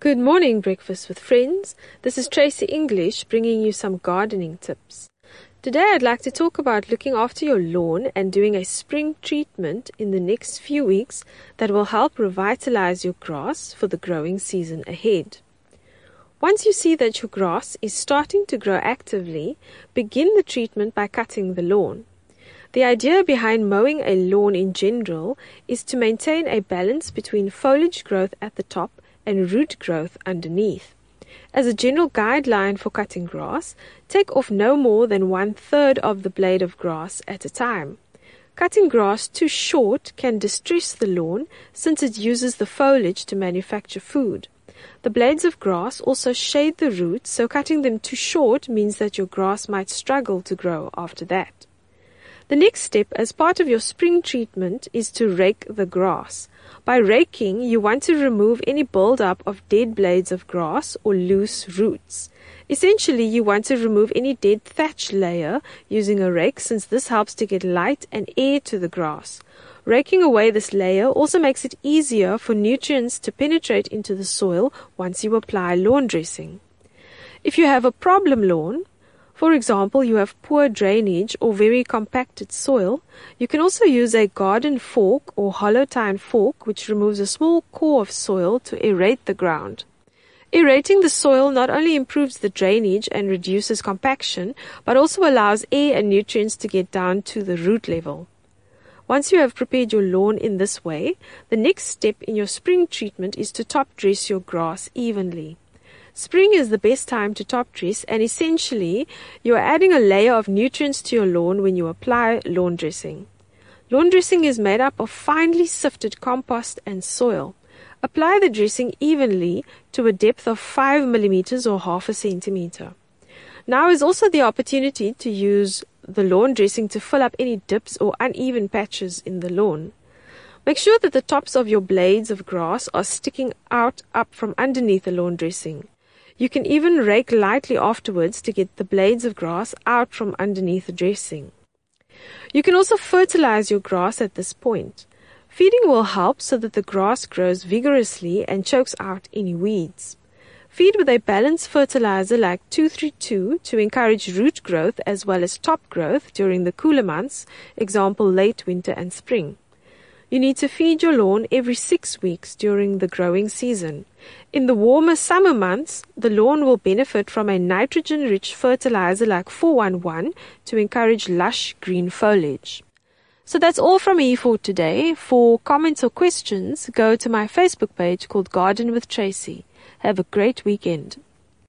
Good morning, Breakfast with Friends. This is Tracy English bringing you some gardening tips. Today I'd like to talk about looking after your lawn and doing a spring treatment in the next few weeks that will help revitalize your grass for the growing season ahead. Once you see that your grass is starting to grow actively, begin the treatment by cutting the lawn. The idea behind mowing a lawn in general is to maintain a balance between foliage growth at the top and root growth underneath. As a general guideline for cutting grass, take off no more than 1/3 of the blade of grass at a time. Cutting grass too short can distress the lawn since it uses the foliage to manufacture food. The blades of grass also shade the roots, so cutting them too short means that your grass might struggle to grow after that. The next step as part of your spring treatment is to rake the grass. By raking, you want to remove any buildup of dead blades of grass or loose roots. Essentially, you want to remove any dead thatch layer using a rake, since this helps to get light and air to the grass. Raking away this layer also makes it easier for nutrients to penetrate into the soil once you apply lawn dressing. If you have a problem lawn, for example, you have poor drainage or very compacted soil, you can also use a garden fork or hollow tine fork, which removes a small core of soil to aerate the ground. Aerating the soil not only improves the drainage and reduces compaction, but also allows air and nutrients to get down to the root level. Once you have prepared your lawn in this way, the next step in your spring treatment is to top dress your grass evenly. Spring is the best time to top dress, and essentially, you are adding a layer of nutrients to your lawn when you apply lawn dressing. Lawn dressing is made up of finely sifted compost and soil. Apply the dressing evenly to a depth of 5 millimeters or 1/2 centimeter. Now is also the opportunity to use the lawn dressing to fill up any dips or uneven patches in the lawn. Make sure that the tops of your blades of grass are sticking out up from underneath the lawn dressing. You can even rake lightly afterwards to get the blades of grass out from underneath the dressing. You can also fertilize your grass at this point. Feeding will help so that the grass grows vigorously and chokes out any weeds. Feed with a balanced fertilizer like 2-3-2 to encourage root growth as well as top growth during the cooler months, example late winter and spring. You need to feed your lawn every 6 weeks during the growing season. In the warmer summer months, the lawn will benefit from a nitrogen-rich fertilizer like 411 to encourage lush green foliage. So that's all from me for today. For comments or questions, go to my Facebook page called Garden with Tracy. Have a great weekend.